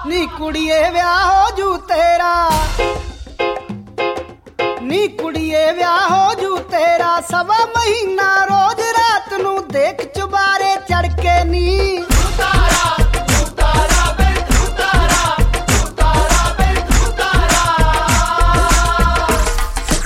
ਨੀ ਕੁੜੀਏ ਵਿਆਹ ਹੋ ਜੂ ਤੇਰਾ, ਨੀ ਕੁੜੀਏ ਵਿਆਹ ਹੋ ਜੂ ਤੇਰਾ। ਸਵਾ ਮਹੀਨਾ ਰੋਜ਼ ਰਾਤ ਨੂੰ ਦੇਖ ਚੁਬਾਰੇ ਚੜ ਕੇ ਨੀ